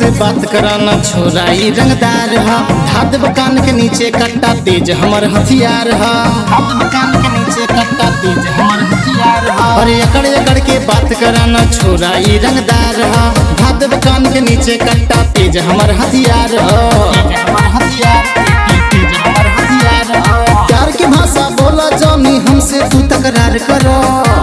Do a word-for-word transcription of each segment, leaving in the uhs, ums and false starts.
हमसे बात कराना छोराई रंगदार हा। हाथ कान के नीचे कट्टा तेज हमर हथियार हा। हाथ कान के नीचे कट्टा तेज हमर हथियार हा। अरे अकड़ अकड़ के बात कराना छोराई रंगदार हा। हाथ कान के नीचे कट्टा तेज हमर हथियार हा। हमर हथियार तेज हमर हथियार हा। प्यार की भाषा बोला जानी हमसे तू तकरार करो।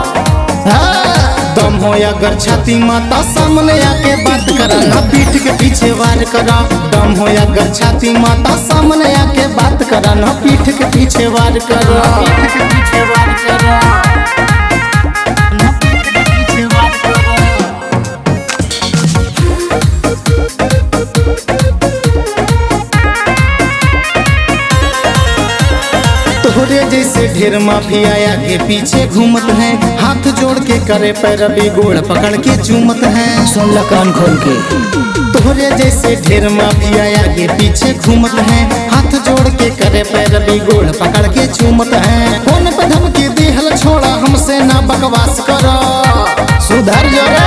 दम हो अगर छाती माता सामने आके बात करा ना पीठ के पीछे वार करा। दम हो अगर छाती माता सामने आके बात करा ना पीठ के पीछे वार करा। पीठ के पीछे वार करा। तोहरे जैसे ढेर माफिया आगे पीछे घूमत हैं। हाथ जोड़ के करे पैरवी गोड़ पकड़ के चूमत हैं। सुन ल कान खोल के। तोहरे जैसे ढेर माफिया आगे पीछे घूमत हैं। हाथ जोड़ के करे पैरवी गोड़ पकड़ के चूमत हैं। फोन पे धमकी दिहल छोड़ा हमसे ना बकवास करो। सुधर जरा।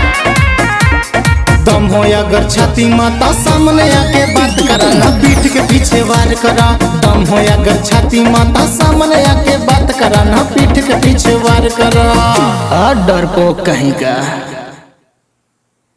दम हो अगर छाती माता सामने आके बात करा ना पीठ के पीछे वार करा। दम हो अगर छाती माता सामने आके बात करा ना पीठ के पीछे वार करा। डरपोक कहीं का।